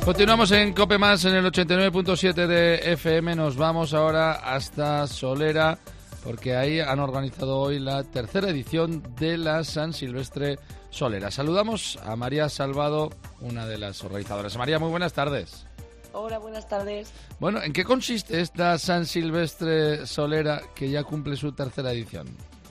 Continuamos en COPE Más en el 89.7 de FM. Nos vamos ahora hasta Solera porque ahí han organizado hoy la tercera edición de la San Silvestre Solera. Saludamos a María Salvado, una de las organizadoras. María, muy buenas tardes. Hola, buenas tardes. Bueno, ¿en qué consiste esta San Silvestre Solera que ya cumple su tercera edición?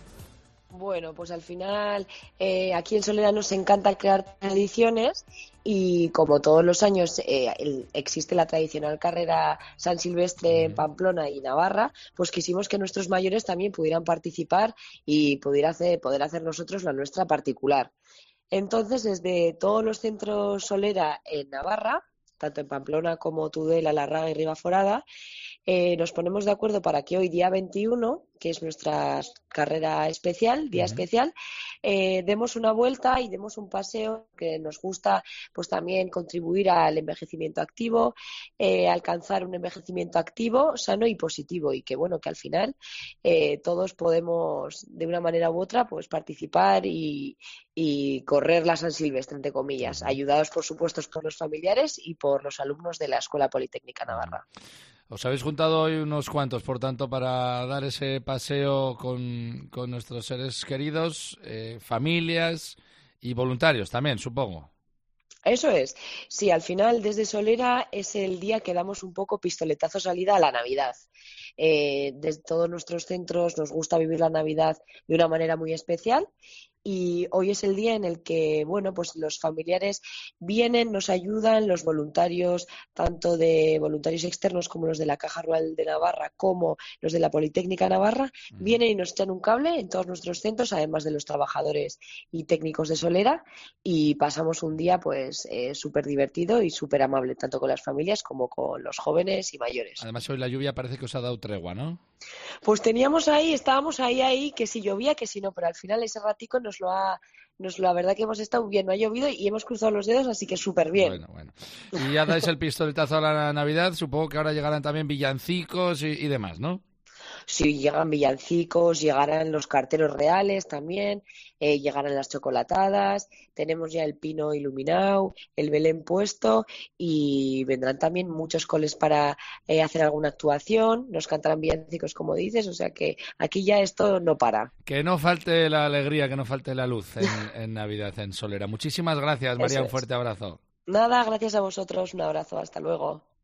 Bueno, pues al final aquí en Solera nos encanta crear tradiciones y como todos los años existe la tradicional carrera San Silvestre en Pamplona y Navarra, pues quisimos que nuestros mayores también pudieran participar y poder hacer nosotros la nuestra particular. Entonces, desde todos los centros Solera en Navarra, tanto en Pamplona como Tudela, Larraga y Ribaforada, nos ponemos de acuerdo para que hoy, día 21, que es nuestra carrera especial, día especial, demos una vuelta y demos un paseo que nos gusta, pues también contribuir al envejecimiento activo, alcanzar un envejecimiento activo, sano y positivo, y que bueno, que al final todos podemos de una manera u otra pues participar y correr la San Silvestre, entre comillas, ayudados por supuesto por los familiares y por los alumnos de la Escuela Politécnica Navarra. Os habéis juntado hoy unos cuantos, por tanto, para dar ese paseo con nuestros seres queridos, familias y voluntarios también, supongo. Eso es. Sí, al final desde Solera es el día que damos un poco pistoletazo salida a la Navidad. Desde todos nuestros centros nos gusta vivir la Navidad de una manera muy especial y hoy es el día en el que, bueno, pues los familiares vienen, nos ayudan, los voluntarios, tanto de voluntarios externos como los de la Caja Rural de Navarra, como los de la Politécnica Navarra, vienen y nos echan un cable en todos nuestros centros, además de los trabajadores y técnicos de Solera, y pasamos un día pues súper divertido y súper amable, tanto con las familias como con los jóvenes y mayores. Además, hoy la lluvia parece que os ha dado tregua, ¿no? Pues estábamos ahí, que si llovía, que si no, pero al final ese ratico la verdad que hemos estado bien, no ha llovido y hemos cruzado los dedos, así que súper bien. Bueno. Y ya dais el pistoletazo a la Navidad, supongo que ahora llegarán también villancicos y demás, ¿no? Sí, llegan villancicos, llegarán los carteros reales también, llegarán las chocolatadas, tenemos ya el pino iluminado, el Belén puesto y vendrán también muchos coles para hacer alguna actuación, nos cantarán villancicos como dices, o sea que aquí ya esto no para. Que no falte la alegría, que no falte la luz en Navidad en Solera. Muchísimas gracias, María, un fuerte abrazo. Nada, gracias a vosotros, un abrazo, hasta luego.